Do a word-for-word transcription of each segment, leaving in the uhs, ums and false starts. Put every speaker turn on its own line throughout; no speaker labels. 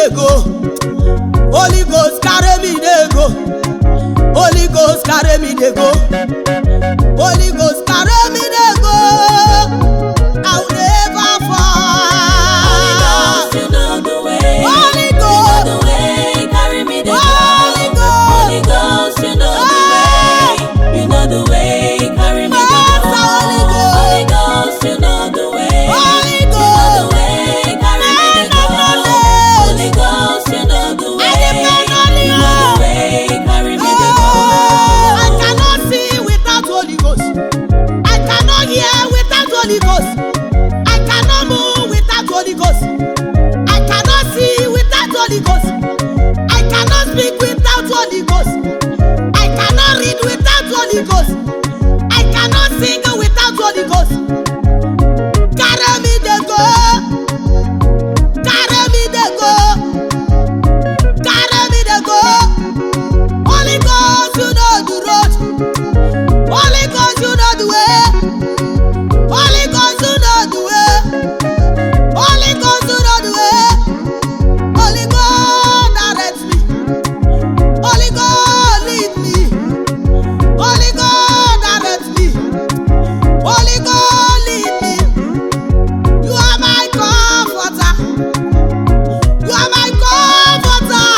dey go. Holy Ghost carry me dey go. Holy Ghost carry me dey go. Holy Ghost carry me dey go. I will never fall.
Holy Ghost, you know the way.
Holy
You know
Ghost,
the way. Carry me the
Holy
go. Holy
Ghost,
Ghost, you know the way. You know the way. Carry me the
Yes,
go.
Holy
Holy
Ghost,
Ghost, you know the way.
Holy
You know the
Ghost,
way. Carry me the
man
go.
of knowledge.
Holy Ghost, you know the
I
way.
depend on
You
you.
know the way. Carry me the go.
I cannot see without Holy Ghost. I cannot hear without Holy Ghost. I cannot move without Holy Ghost. I cannot see without Holy Ghost. I cannot speak without Holy Ghost. I cannot read without Holy Ghost. I cannot sing without Holy Ghost. Carry me dey go. Carry me dey go. Carry me dey go. Holy Ghost, you know the road. Holy Ghost, you know the way. Holy Ghost, you know the way. Holy Ghost, you know the way. Holy Ghost, direct me. Holy Ghost, lead me. Holy Ghost, direct me. Holy Ghost, lead me. You are my comforter. You are my comforter.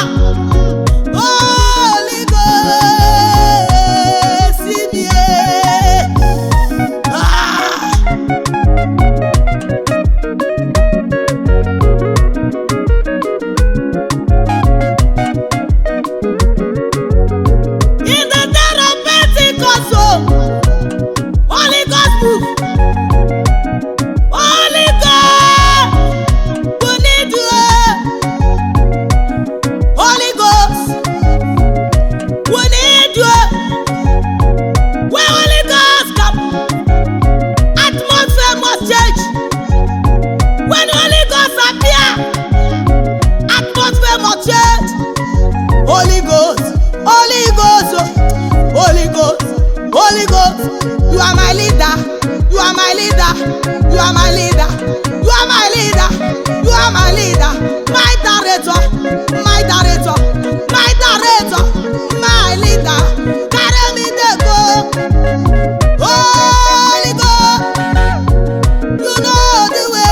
Holy Ghost, see me. Ah. In the day of Pentecost, oh, Holy Ghost move. Holy Ghost, we need you. eh. Holy Ghost, we need you. eh. When Holy Ghost come, atmosphere must change. When Holy Ghost appear, atmosphere must change. Holy Ghost, Holy Ghost, oh, Holy Ghost, Holy Ghost, you are my leader, you are my leader, you are my leader, you are my leader, you are my leader, my director, my director, my director, my leader. Carry me dey go. Holy Ghost, you know the way,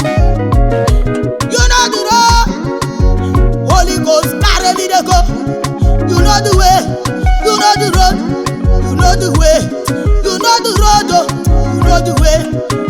you know the road. Holy Ghost, carry me dey go. You know the way, you know the road, you know the way, you know the road, oh, you know the way.